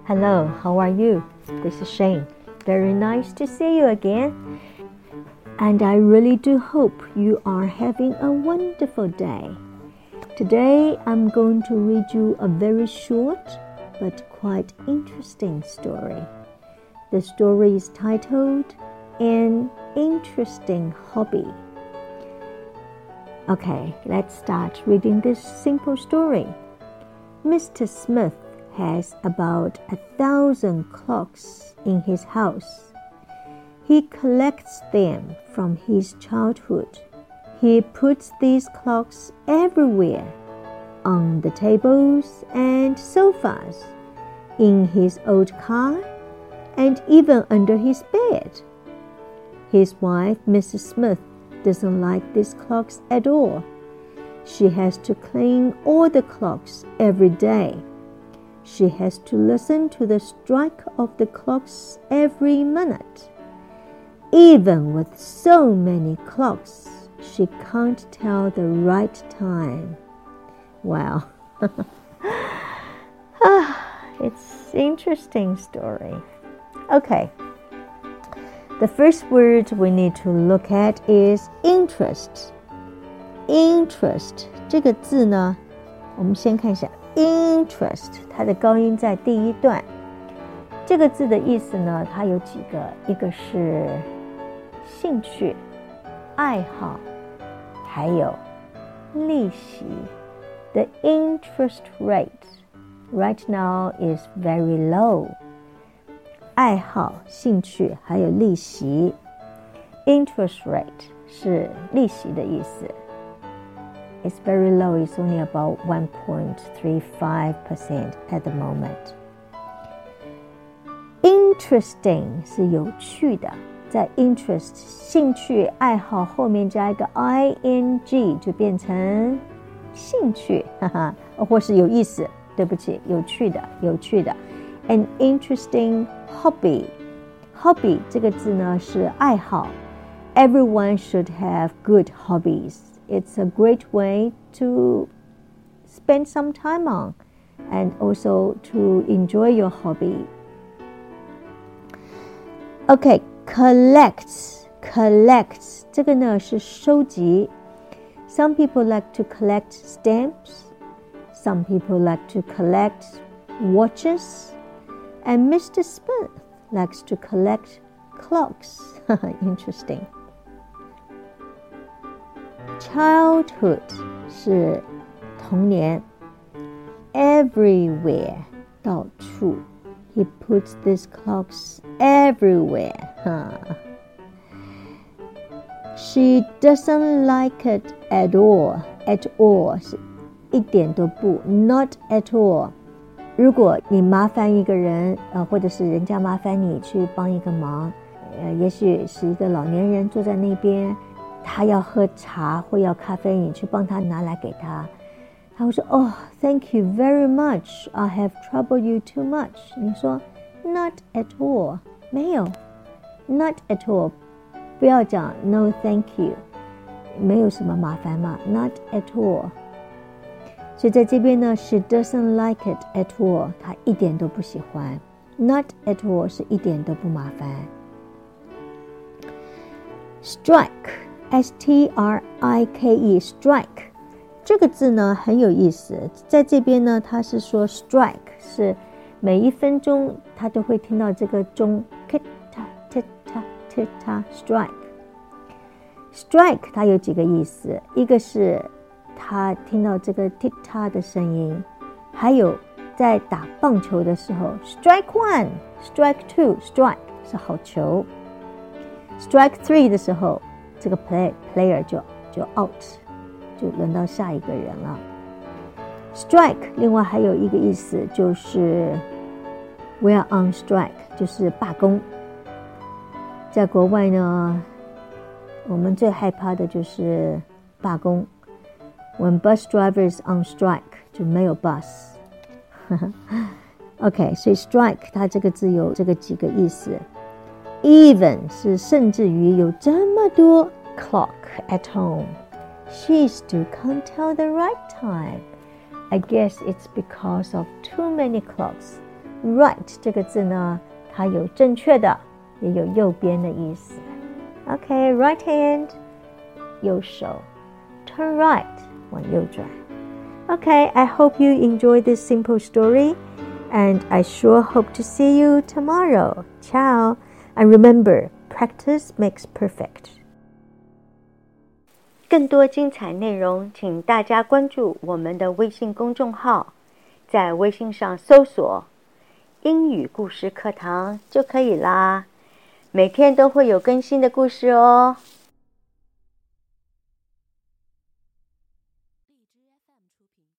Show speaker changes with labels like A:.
A: Hello, how are you? This is Shane. Very nice to see you again. And I really do hope you are having a wonderful day. Today I'm going to read you a very short but quite interesting story. The story is titled An Interesting Hobby. Okay, let's start reading this simple story. Mr. Smith has about 1,000 clocks in his house. He collects them from his childhood. He puts these clocks everywhere, on the tables and sofas, in his old car, and even under his bed. His wife, Mrs. Smith, doesn't like these clocks at all. She has to clean all the clocks every day. She has to listen to the strike of the clocks every minute. Even with so many clocks, she can't tell the right time. Wow. It's an interesting story. Okay. The first word we need to look at is interest. Interest 这个字呢，我们先看一下 interest， 它的高音在第一段。这个字的意思呢，它有几个，一个是兴趣、爱好，还有利息。The interest rate right now is very low. 爱好、兴趣还有利息。Interest rate 是利息的意思。It's very low. It's only about 1.35% at the moment. Interesting 是有趣的，在 interest 兴趣、爱好后面加一个 ing 就变成兴趣，或是有意思。对不起，有趣的，有趣的。An interesting hobby. Hobby 这个字呢是爱好。Everyone should have good hobbies.It's a great way to spend some time on and also to enjoy your hobby. Okay, collect. 这个呢是收集。Some people like to collect stamps. Some people like to collect watches. And Mr. Smith likes to collect clocks. Interesting. Childhood 是童年 everywhere 到处 He puts these clocks everywhere She doesn't like it at all At all 是一点都不 Not at all 如果你麻烦一个人或者是人家麻烦你去帮一个忙也许是一个老年人坐在那边他要喝茶或要咖啡，你去帮他拿来给他，他会说 Oh, thank you very much. I have troubled you too much. 你说 Not at all. 没有 Not at all. 不要讲 No, thank you. 没有什么麻烦嘛 Not at all. 所以在这边呢 She doesn't like it at all. 她一点都不喜欢 Not at all 是一点都不麻烦。Strike S-T-R-I-K-E strike 这个字呢很有意思，在这边呢它是说 strike 是每一分钟他都会听到这个钟 tick-tock tick-tock tick-tock strike 它有几个意思，一个是他听到这个 tick-tock 的声音，还有在打棒球的时候 strike one strike two strike 是好球， strike three 的时候这个 player 就 out 就轮到下一个人了。 Strike 另外还有一个意思就是 We're on strike 就是罢工。在国外呢我们最害怕的就是罢工。 When bus drivers on strike 就没有 bus OK 所以 strike 它这个字有这个几个意思。Even 是甚至于有这么多 clock at home. She still can't tell the right time. I guess it's because of too many clocks. right 这个字呢，它有正确的，也有右边的意思。OK, right hand 右手 turn right 往右转。Okay, I hope you enjoyed this simple story, and I sure hope to see you tomorrow. Ciao. And remember, practice makes perfect. 更多精彩内容，请大家关注我们的微信公众号，在微信上搜索英语故事课堂就可以啦。每天都会有更新的故事哦。